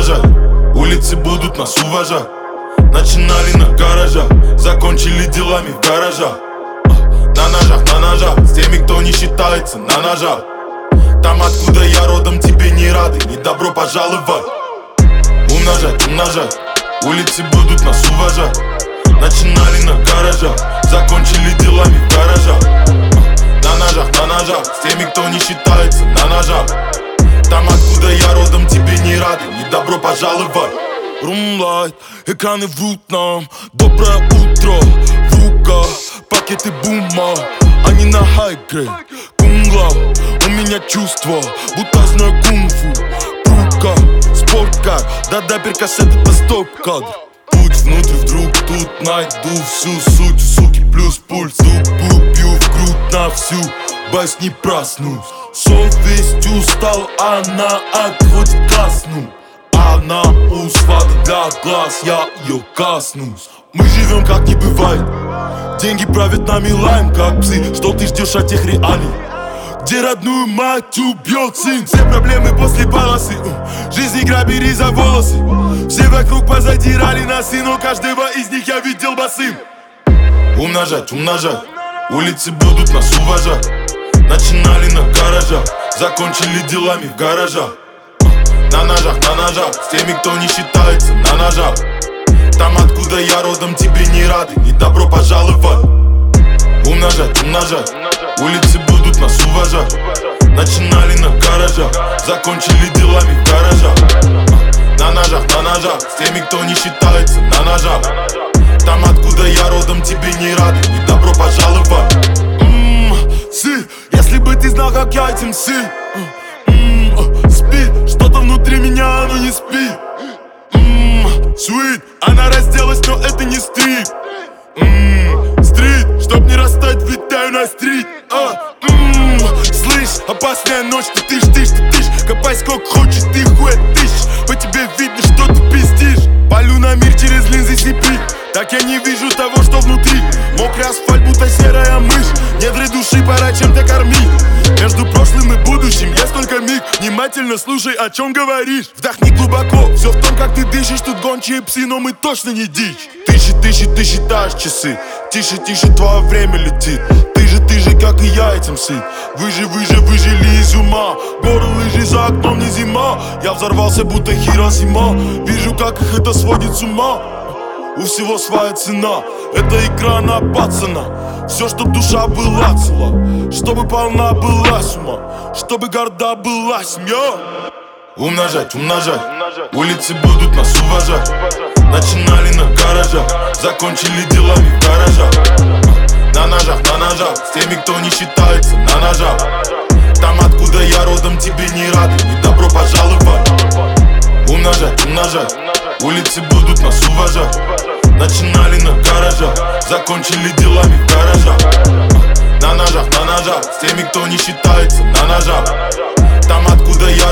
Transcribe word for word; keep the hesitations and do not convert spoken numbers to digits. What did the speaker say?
умножать, улицы будут нас уважать. Начинали на гаражах, закончили делами в гаражах. На ножах, на ножах, с теми, кто не считается, на ножах. Там, откуда я родом, тебе не рады, не добро пожаловать. Умножать, умножать, улицы будут нас уважать. Начинали на гаражах, закончили делами в гаражах. На ножах, на ножах, с теми, кто не считается, на ножах. Там, откуда я родом, тебе не рады, не добро пожаловать. Румлайт, экраны врут нам. Доброе утро, в руках пакеты бумаг. Они на хайгрейд, кунглау. У меня чувство, будто знаю кунг-фу. Рука, спорткар, да-да, перкассеты по стоп-кадр. Путь внутрь вдруг тут найду всю суть. Суки плюс пульс, тупую пью в грудь на всю. Боюсь не проснусь. Совесть устал, она отходит ко сну. Она услада для глаз, я ее коснусь. Мы живем как не бывает. Деньги правят нами, лаем как псы. Что ты ждешь от тех реалий, где родную мать убьет сын? Все проблемы после полосы, жизнь игра, бери за волосы. Все вокруг позадирали носы, но каждого из них я видел босым. Умножать, умножать, улицы будут нас уважать. Начинали на гаражах, закончили делами в гаражах. На ножах, на ножах, с теми, кто не считается, на ножах. Там, откуда я родом, тебе не рады, не добро пожаловать. Умножать, умножать, улицы будут нас уважать. Начинали на гаражах, закончили делами в гаражах. На ножах, на ножах, с теми, кто не считается, на ножах. Там, откуда я родом, тебе не рады, не добро пожаловать. Ммм, сыр, если бы ты знал, как я этим сыр. Ммм, спит, что-то внутри меня, оно не спит. Ммм, sweet, она разделась, но это не стрип. Ммм, стрит, чтоб не расстать, влетаю на стрит. А, ммм, слышь, опасная ночь, ты тышь, тышь, ты тышь. Копай сколько хочешь, ты хуй тысяч. По тебе видно, что ты пиздишь. Полю на мир через линзы сипи. Так я не вижу того, что внутри. Мокрый асфальт, будто серая мышь. Недры души пора чем-то кормить. Между прошлым и будущим есть только миг. Внимательно слушай, о чем говоришь. Вдохни глубоко, все в том, как ты дышишь. Тут гончие псы, но мы точно не дичь. Тысячи, тысячи, ты считаешь часы. Тише, тише, твое время летит. Ты же, ты же, как и я этим сыт. Вы же, вы же, выжили из ума. Горы, лыжи, за окном не зима. Я взорвался, будто Хиросима. Вижу, как их это сводит с ума. У всего своя цена, это игра на пацана. Все, чтоб душа была цела, чтобы полна была сумма, чтобы горда была семья. Умножать, умножать, улицы будут нас уважать. Начинали на гаражах, закончили делами в гаражах. На ножах, на ножах, с теми, кто не считается, на ножах. Там, откуда я родом, тебе не рады, не добро пожаловать. Умножать, умножать, улицы будут нас уважать. Начинали на гаражах, закончили делами в гаражах. На ножах, на ножах, с теми, кто не считается, на ножах. Там, откуда я